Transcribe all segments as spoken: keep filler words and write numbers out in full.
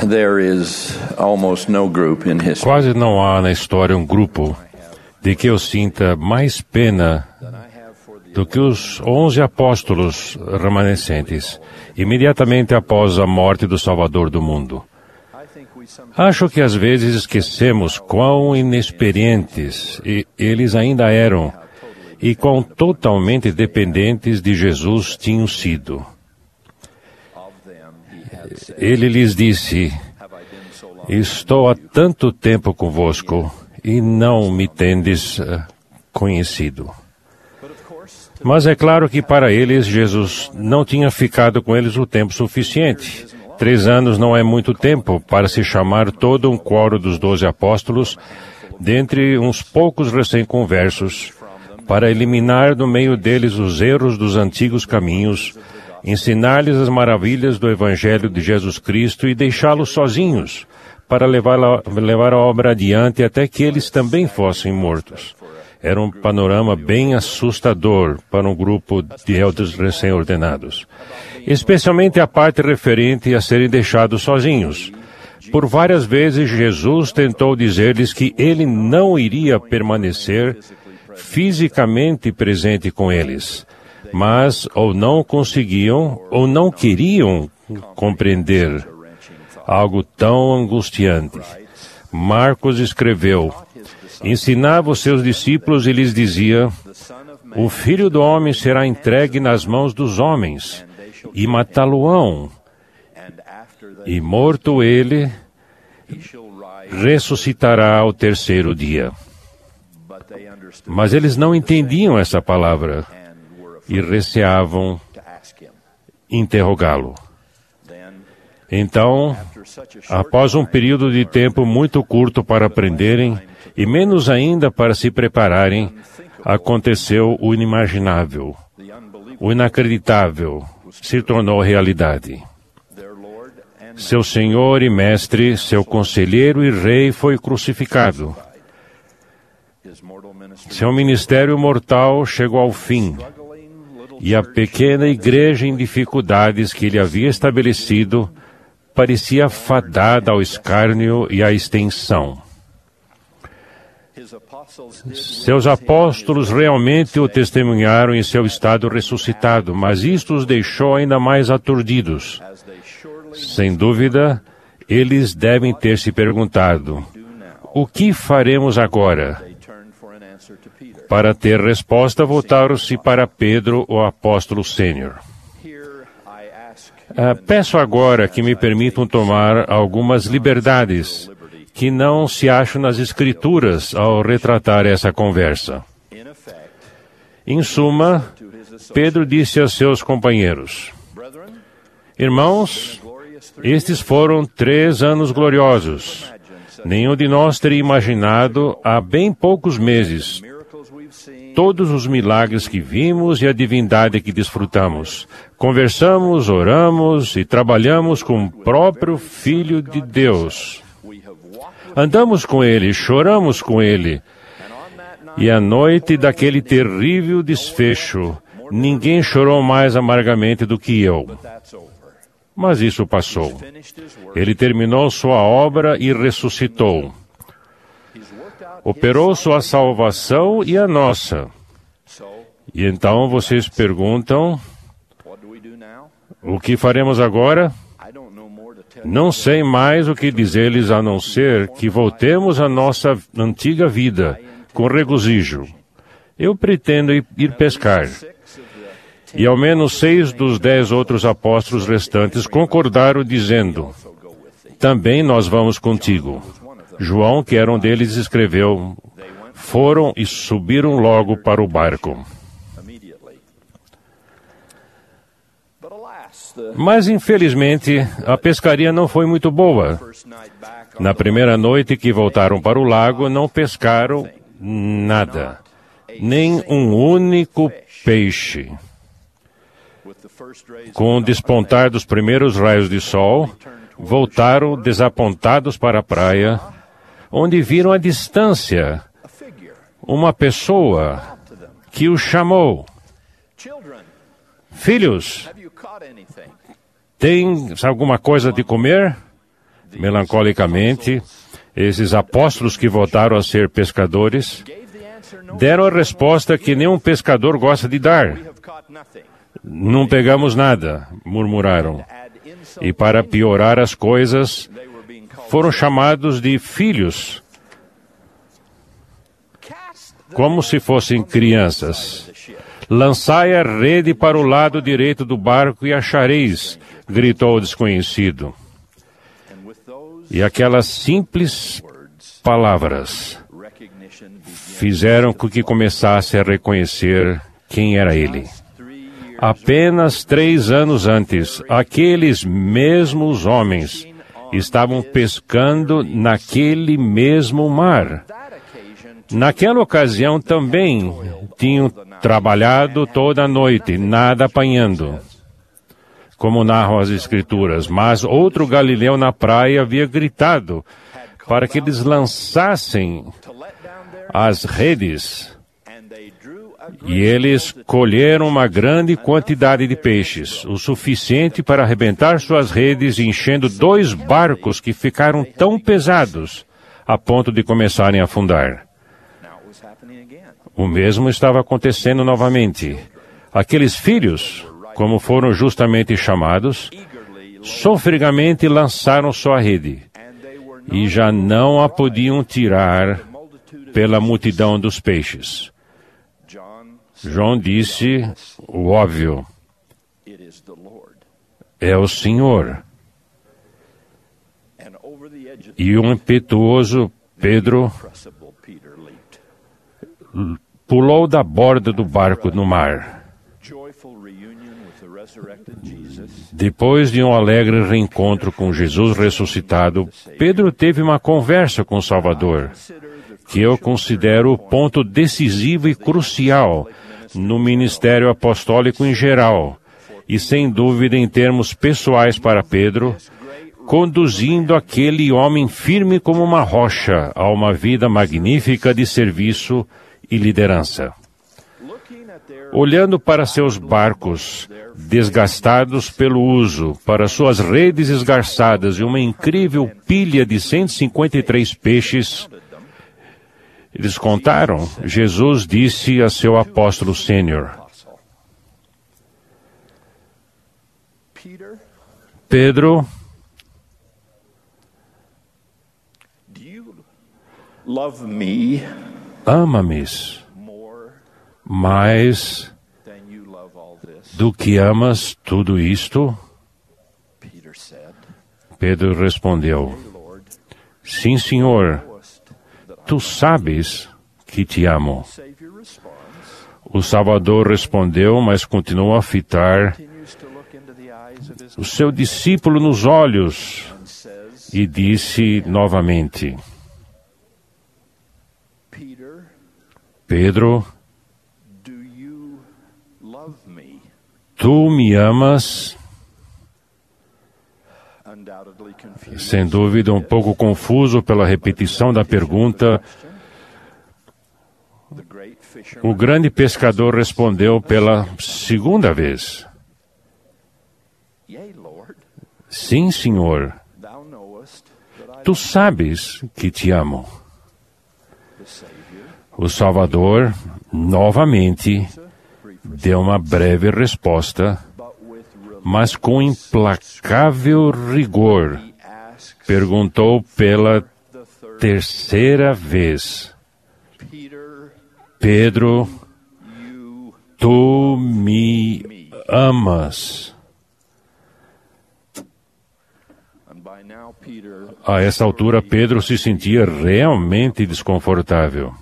There is almost no group in history Quase não há na história um grupo de que eu sinta mais pena do que os onze apóstolos remanescentes, imediatamente após a morte do Salvador do mundo. Acho que às vezes esquecemos quão inexperientes eles ainda eram e quão totalmente dependentes de Jesus tinham sido. Ele lhes disse: estou há tanto tempo convosco e não me tendes conhecido. Mas é claro que para eles, Jesus não tinha ficado com eles o tempo suficiente. Três anos não é muito tempo para se chamar todo um quórum dos doze apóstolos, dentre uns poucos recém-conversos, para eliminar do meio deles os erros dos antigos caminhos, ensinar-lhes as maravilhas do Evangelho de Jesus Cristo e deixá-los sozinhos, para levar a, levar a obra adiante até que eles também fossem mortos. Era um panorama bem assustador para um grupo de elders recém-ordenados, especialmente a parte referente a serem deixados sozinhos. Por várias vezes, Jesus tentou dizer-lhes que ele não iria permanecer fisicamente presente com eles, mas ou não conseguiam ou não queriam compreender algo tão angustiante. Marcos escreveu: ensinava os seus discípulos e lhes dizia: o Filho do Homem será entregue nas mãos dos homens, e matá-lo-ão. E morto ele, ressuscitará ao terceiro dia. Mas eles não entendiam essa palavra e receavam interrogá-lo. Então, após um período de tempo muito curto para aprenderem, e menos ainda para se prepararem, aconteceu o inimaginável. O inacreditável se tornou realidade. Seu Senhor e Mestre, seu Conselheiro e Rei foi crucificado. Seu ministério mortal chegou ao fim, e a pequena igreja em dificuldades que ele havia estabelecido parecia fadada ao escárnio e à extinção. Seus apóstolos realmente o testemunharam em seu estado ressuscitado, mas isto os deixou ainda mais aturdidos. Sem dúvida, eles devem ter se perguntado: o que faremos agora? Para ter resposta, voltaram-se para Pedro, o apóstolo sênior. Uh, peço agora que me permitam tomar algumas liberdades que não se acham nas Escrituras ao retratar essa conversa. Em suma, Pedro disse a seus companheiros: irmãos, estes foram três anos gloriosos. Nenhum de nós teria imaginado há bem poucos meses todos os milagres que vimos e a divindade que desfrutamos. Conversamos, oramos e trabalhamos com o próprio Filho de Deus. Andamos com Ele, choramos com Ele. E à noite daquele terrível desfecho, ninguém chorou mais amargamente do que eu. Mas isso passou. Ele terminou sua obra e ressuscitou. Operou sua salvação e a nossa. E então vocês perguntam: o que faremos agora? Não sei mais o que dizer-lhes a não ser que voltemos à nossa antiga vida, com regozijo. Eu pretendo ir pescar. E ao menos seis dos dez outros apóstolos restantes concordaram, dizendo: também nós vamos contigo. João, que era um deles, escreveu: foram e subiram logo para o barco. Mas, infelizmente, a pescaria não foi muito boa. Na primeira noite que voltaram para o lago, não pescaram nada, nem um único peixe. Com o despontar dos primeiros raios de sol, voltaram desapontados para a praia, onde viram à distância uma pessoa que os chamou: filhos, tem alguma coisa de comer? Melancolicamente, esses apóstolos que voltaram a ser pescadores deram a resposta que nenhum pescador gosta de dar. Não pegamos nada, murmuraram. E para piorar as coisas, foram chamados de filhos, como se fossem crianças. Lançai a rede para o lado direito do barco e achareis, gritou o desconhecido. E aquelas simples palavras fizeram com que começasse a reconhecer quem era ele. Apenas três anos antes, aqueles mesmos homens estavam pescando naquele mesmo mar. Naquela ocasião também tinham trabalhado toda a noite, nada apanhando, como narram as Escrituras. Mas outro galileu na praia havia gritado para que eles lançassem as redes. E eles colheram uma grande quantidade de peixes, o suficiente para arrebentar suas redes, enchendo dois barcos que ficaram tão pesados a ponto de começarem a afundar. O mesmo estava acontecendo novamente. Aqueles filhos, como foram justamente chamados, sofregamente lançaram sua rede, e já não a podiam tirar pela multidão dos peixes. João disse o óbvio: é o Senhor. E o impetuoso Pedro pulou da borda do barco no mar. Depois de um alegre reencontro com Jesus ressuscitado, Pedro teve uma conversa com o Salvador, que eu considero o ponto decisivo e crucial no ministério apostólico em geral, e sem dúvida em termos pessoais para Pedro, conduzindo aquele homem firme como uma rocha a uma vida magnífica de serviço e liderança. Olhando para seus barcos, desgastados pelo uso, para suas redes esgarçadas e uma incrível pilha de cento e cinquenta e três peixes, eles contaram, Jesus disse a seu apóstolo sênior: Pedro, ama-me mais do que amas tudo isto? Pedro respondeu: sim, Senhor, tu sabes que te amo. O Salvador respondeu, mas continuou a fitar o seu discípulo nos olhos e disse novamente: Pedro, tu me amas? Sem dúvida, um pouco confuso pela repetição da pergunta, o grande pescador respondeu pela segunda vez: sim, Senhor, tu sabes que te amo. O Salvador, novamente, deu uma breve resposta, mas com implacável rigor, perguntou pela terceira vez: Pedro, tu me amas? A essa altura, Pedro se sentia realmente desconfortável.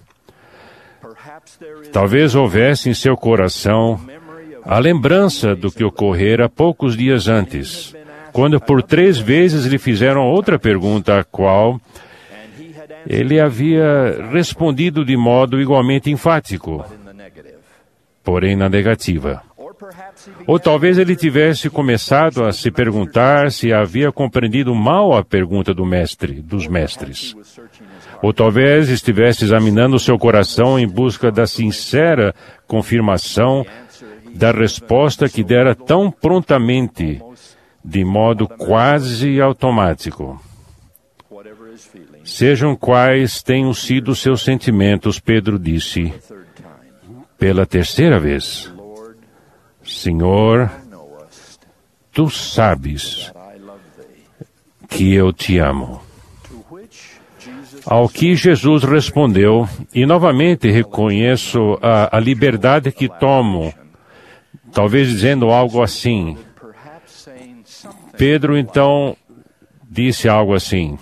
Talvez houvesse em seu coração a lembrança do que ocorrera poucos dias antes, quando por três vezes lhe fizeram outra pergunta, a qual ele havia respondido de modo igualmente enfático, porém na negativa. Ou talvez ele tivesse começado a se perguntar se havia compreendido mal a pergunta do mestre, dos mestres. Ou talvez estivesse examinando seu coração em busca da sincera confirmação da resposta que dera tão prontamente, de modo quase automático. Sejam quais tenham sido seus sentimentos, Pedro disse pela terceira vez: Senhor, tu sabes que eu te amo. Ao que Jesus respondeu, e novamente reconheço a, a liberdade que tomo, talvez dizendo algo assim. Pedro então disse algo assim: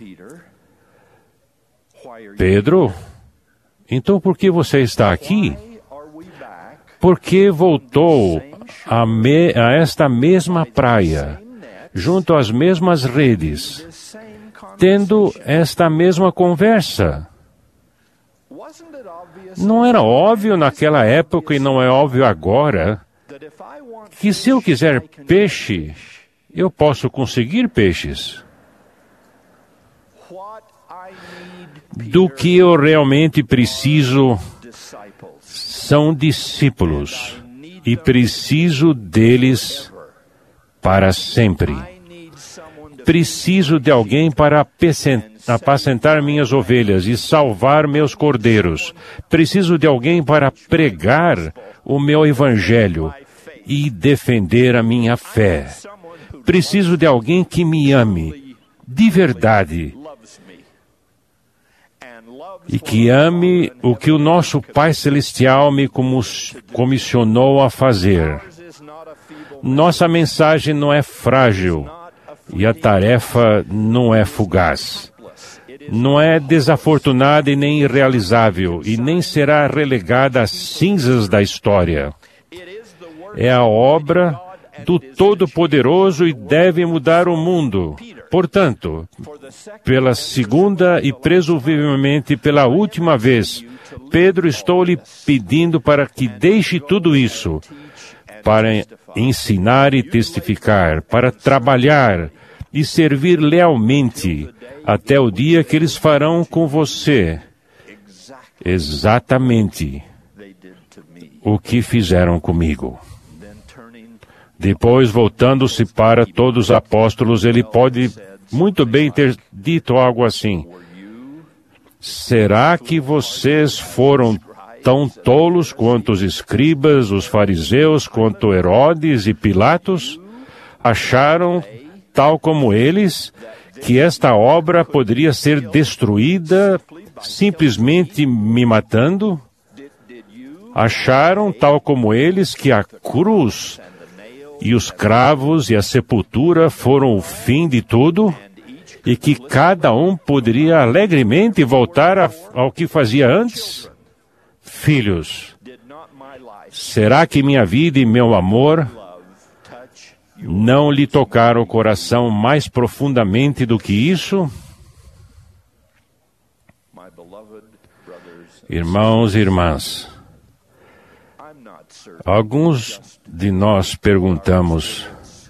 Pedro, então por que você está aqui? Por que voltou a, me, a esta mesma praia, junto às mesmas redes, tendo esta mesma conversa? Não era óbvio naquela época e não é óbvio agora que se eu quiser peixe, eu posso conseguir peixes. Do que eu realmente preciso são discípulos, e preciso deles para sempre. Preciso de alguém para apacentar minhas ovelhas e salvar meus cordeiros. Preciso de alguém para pregar o meu evangelho e defender a minha fé. Preciso de alguém que me ame de verdade e que ame o que o nosso Pai Celestial me comissionou a fazer. Nossa mensagem não é frágil e a tarefa não é fugaz. Não é desafortunada e nem irrealizável, e nem será relegada às cinzas da história. É a obra do Todo-Poderoso e deve mudar o mundo. Portanto, pela segunda e presumivelmente pela última vez, Pedro, estou lhe pedindo para que deixe tudo isso, para ensinar e testificar, para trabalhar e servir lealmente até o dia que eles farão com você exatamente o que fizeram comigo. Depois, voltando-se para todos os apóstolos, ele pode muito bem ter dito algo assim: será que vocês foram tão tolos quanto os escribas, os fariseus, quanto Herodes e Pilatos? Acharam, tal como eles, que esta obra poderia ser destruída simplesmente me matando? Acharam, tal como eles, que a cruz e os cravos e a sepultura foram o fim de tudo, e que cada um poderia alegremente voltar a, ao que fazia antes? Filhos, será que minha vida e meu amor não lhe tocaram o coração mais profundamente do que isso? Irmãos e irmãs, alguns de nós perguntamos: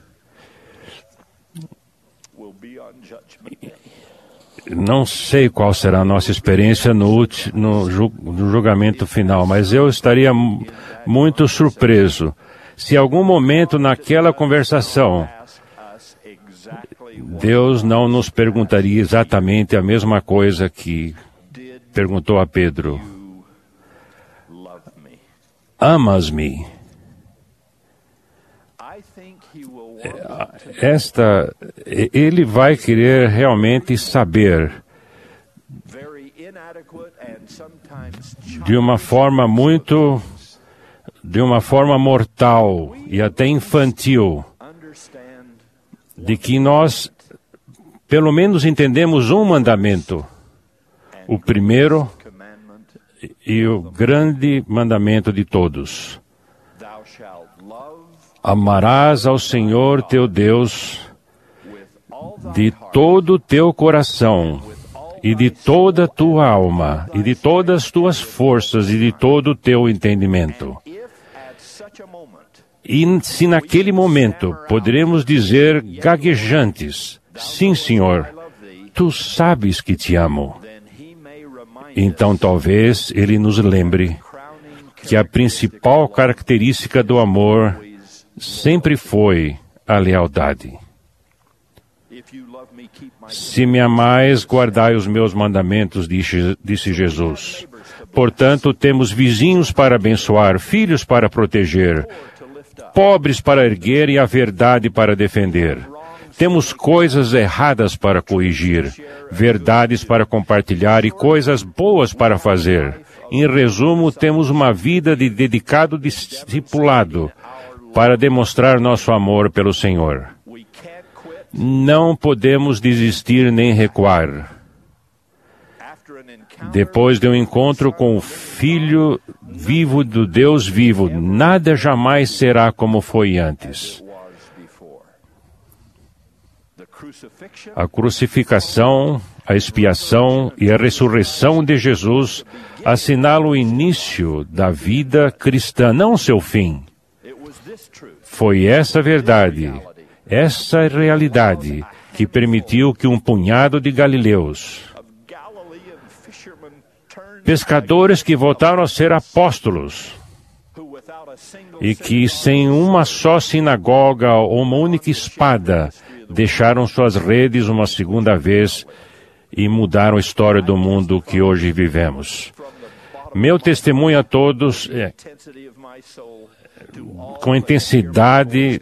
não sei qual será a nossa experiência no, no, no julgamento final, mas eu estaria muito surpreso se em algum momento naquela conversação Deus não nos perguntaria exatamente a mesma coisa que perguntou a Pedro: amas-me? Esta, ele vai querer realmente saber, de uma forma muito, de uma forma mortal e até infantil, de que nós, pelo menos, entendemos um mandamento, o primeiro e o grande mandamento de todos: amarás ao Senhor teu Deus de todo o teu coração, e de toda a tua alma, e de todas as tuas forças, e de todo o teu entendimento. E se naquele momento poderemos dizer gaguejantes: sim, Senhor, tu sabes que te amo, então talvez ele nos lembre que a principal característica do amor sempre foi a lealdade. Se me amais, guardai os meus mandamentos, disse, disse Jesus. Portanto, temos vizinhos para abençoar, filhos para proteger, pobres para erguer e a verdade para defender. Temos coisas erradas para corrigir, verdades para compartilhar e coisas boas para fazer. Em resumo, temos uma vida de dedicado discipulado para demonstrar nosso amor pelo Senhor. Não podemos desistir nem recuar. Depois de um encontro com o Filho vivo do Deus vivo, nada jamais será como foi antes. A crucificação, a expiação e a ressurreição de Jesus assinalam o início da vida cristã, não seu fim. Foi essa verdade, essa realidade, que permitiu que um punhado de galileus, pescadores que voltaram a ser apóstolos, e que sem uma só sinagoga ou uma única espada, deixaram suas redes uma segunda vez e mudaram a história do mundo que hoje vivemos. Meu testemunho a todos é, com intensidade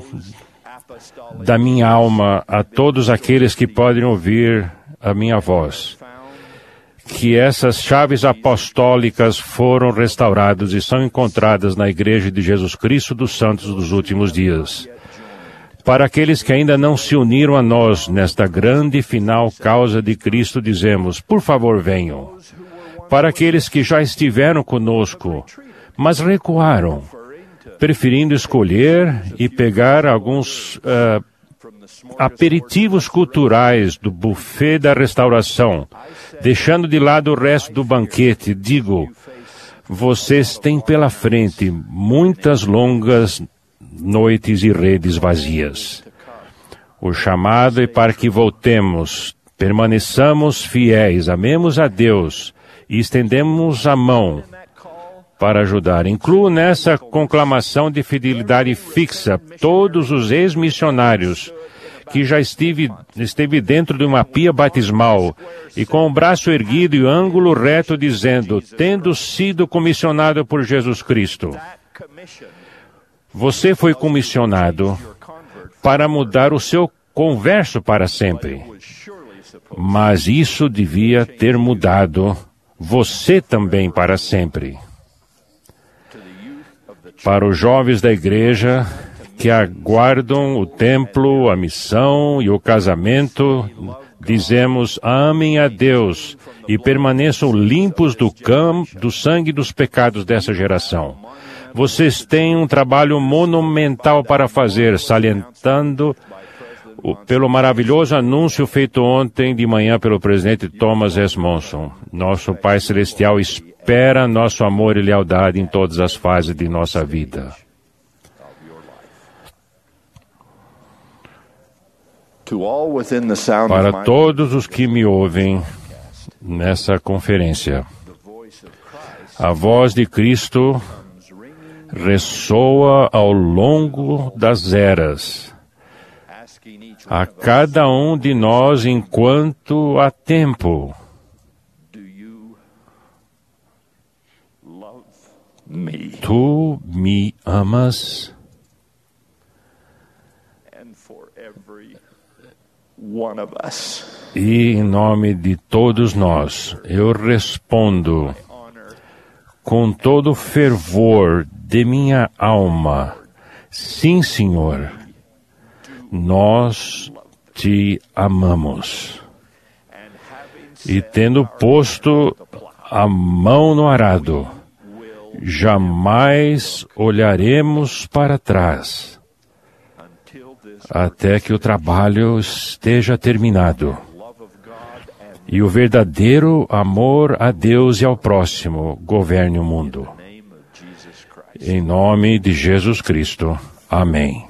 da minha alma, a todos aqueles que podem ouvir a minha voz, que essas chaves apostólicas foram restauradas e são encontradas na Igreja de Jesus Cristo dos Santos dos últimos dias. Para aqueles que ainda não se uniram a nós nesta grande e final causa de Cristo, dizemos, por favor, venham. Para aqueles que já estiveram conosco, mas recuaram, preferindo escolher e pegar alguns uh, aperitivos culturais do buffet da restauração, deixando de lado o resto do banquete, digo, vocês têm pela frente muitas longas noites e redes vazias. O chamado é para que voltemos, permaneçamos fiéis, amemos a Deus e estendemos a mão para ajudar. Incluo nessa conclamação de fidelidade fixa todos os ex-missionários que já estive, esteve dentro de uma pia batismal e com o braço erguido e o ângulo reto dizendo, tendo sido comissionado por Jesus Cristo. Você foi comissionado para mudar o seu converso para sempre. Mas isso devia ter mudado você também para sempre. Para os jovens da igreja que aguardam o templo, a missão e o casamento, dizemos, amem a Deus e permaneçam limpos do, cam- do sangue dos pecados dessa geração. Vocês têm um trabalho monumental para fazer, salientando o, pelo maravilhoso anúncio feito ontem de manhã pelo presidente Thomas S. Monson. Nosso Pai Celestial espera nosso amor e lealdade em todas as fases de nossa vida. Para todos os que me ouvem nessa conferência, a voz de Cristo ressoa ao longo das eras, a cada um de nós enquanto há tempo. Tu me amas? E em nome de todos nós, eu respondo com todo o fervor de minha alma, sim, Senhor, nós te amamos. E tendo posto a mão no arado, jamais olharemos para trás, até que o trabalho esteja terminado e o verdadeiro amor a Deus e ao próximo governe o mundo. Em nome de Jesus Cristo. Amém.